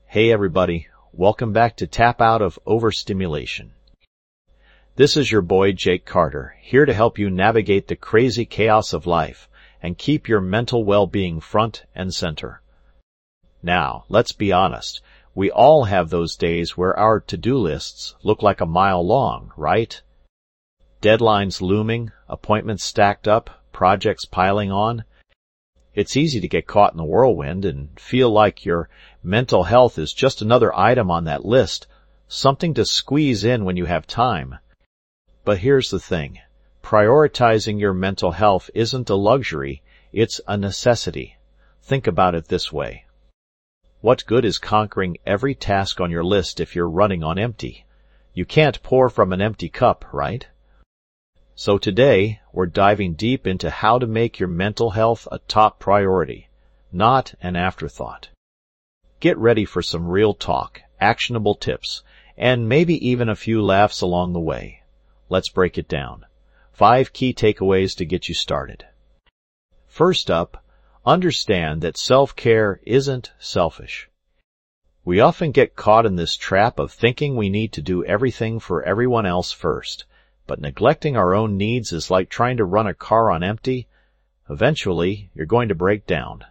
Hey everybody, welcome back to Tap Out of Overstimulation. This is your boy Jake Carter, here to help you navigate the crazy chaos of life and keep your mental well-being front and center. Now, let's be honest, we all have those days where our to-do lists look like a mile long, right? Deadlines looming, appointments stacked up, projects piling on. It's easy to get caught in the whirlwind and feel like your mental health is just another item on that list, something to squeeze in when you have time. But here's the thing. Prioritizing your mental health isn't a luxury, it's a necessity. Think about it this way. What good is conquering every task on your list if you're running on empty? You can't pour from an empty cup, right? So today, we're diving deep into how to make your mental health a top priority, not an afterthought. Get ready for some real talk, actionable tips, and maybe even a few laughs along the way. Let's break it down. 5 key takeaways to get you started. First up, understand that self-care isn't selfish. We often get caught in this trap of thinking we need to do everything for everyone else first. But neglecting our own needs is like trying to run a car on empty. Eventually, you're going to break down.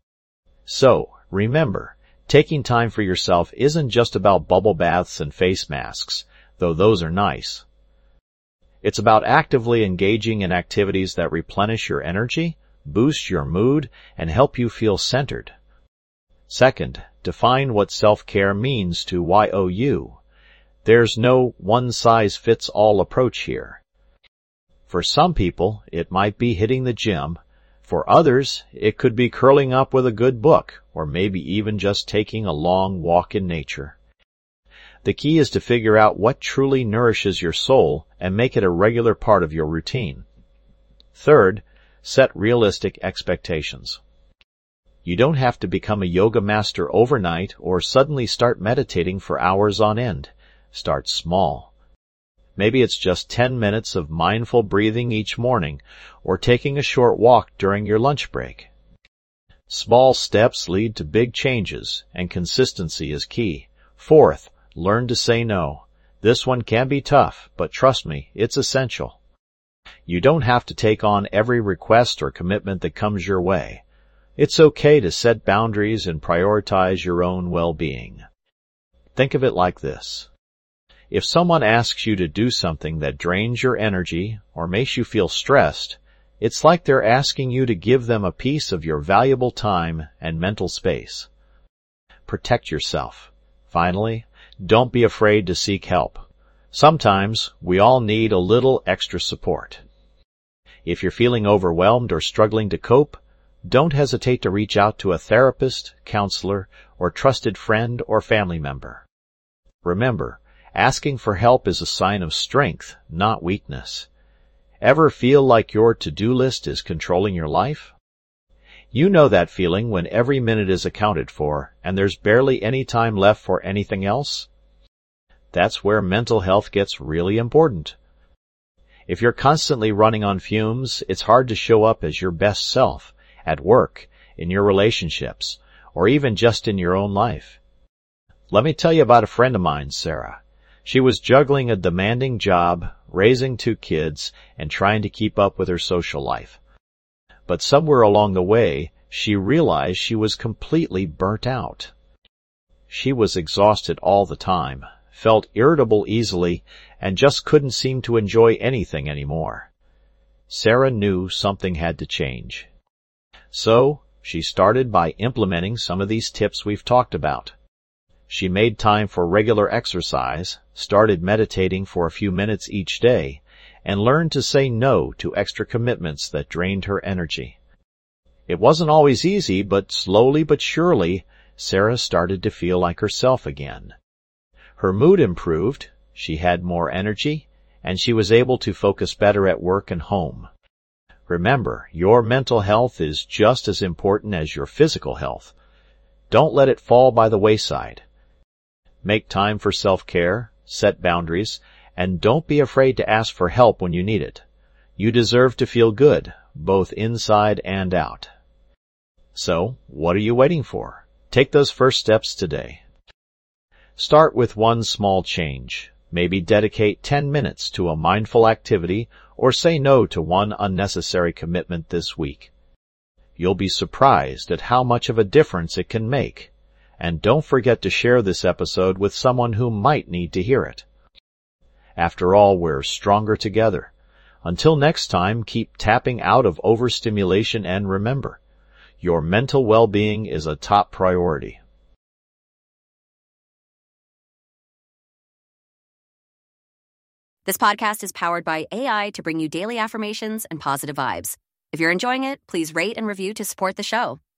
So, remember, taking time for yourself isn't just about bubble baths and face masks, though those are nice. It's about actively engaging in activities that replenish your energy, boost your mood, and help you feel centered. Second, define what self-care means to you. There's no one-size-fits-all approach here. For some people, it might be hitting the gym. For others, it could be curling up with a good book, or maybe even just taking a long walk in nature. The key is to figure out what truly nourishes your soul and make it a regular part of your routine. Third, set realistic expectations. You don't have to become a yoga master overnight or suddenly start meditating for hours on end. Start small. Maybe it's just 10 minutes of mindful breathing each morning, or taking a short walk during your lunch break. Small steps lead to big changes, and consistency is key. Fourth, learn to say no. This one can be tough, but trust me, it's essential. You don't have to take on every request or commitment that comes your way. It's okay to set boundaries and prioritize your own well-being. Think of it like this. If someone asks you to do something that drains your energy or makes you feel stressed, it's like they're asking you to give them a piece of your valuable time and mental space. Protect yourself. Finally, don't be afraid to seek help. Sometimes we all need a little extra support. If you're feeling overwhelmed or struggling to cope, don't hesitate to reach out to a therapist, counselor, or trusted friend or family member. Remember, asking for help is a sign of strength, not weakness. Ever feel like your to-do list is controlling your life? You know that feeling when every minute is accounted for, and there's barely any time left for anything else? That's where mental health gets really important. If you're constantly running on fumes, it's hard to show up as your best self, at work, in your relationships, or even just in your own life. Let me tell you about a friend of mine, Sarah. She was juggling a demanding job, raising 2 kids, and trying to keep up with her social life. But somewhere along the way, she realized she was completely burnt out. She was exhausted all the time, felt irritable easily, and just couldn't seem to enjoy anything anymore. Sarah knew something had to change. So, she started by implementing some of these tips we've talked about. She made time for regular exercise, started meditating for a few minutes each day, and learned to say no to extra commitments that drained her energy. It wasn't always easy, but slowly but surely, Sarah started to feel like herself again. Her mood improved, she had more energy, and she was able to focus better at work and home. Remember, your mental health is just as important as your physical health. Don't let it fall by the wayside. Make time for self-care, set boundaries, and don't be afraid to ask for help when you need it. You deserve to feel good, both inside and out. So, what are you waiting for? Take those first steps today. Start with one small change. Maybe dedicate 10 minutes to a mindful activity or say no to one unnecessary commitment this week. You'll be surprised at how much of a difference it can make. And don't forget to share this episode with someone who might need to hear it. After all, we're stronger together. Until next time, keep tapping out of overstimulation and remember, your mental well-being is a top priority. This podcast is powered by AI to bring you daily affirmations and positive vibes. If you're enjoying it, please rate and review to support the show.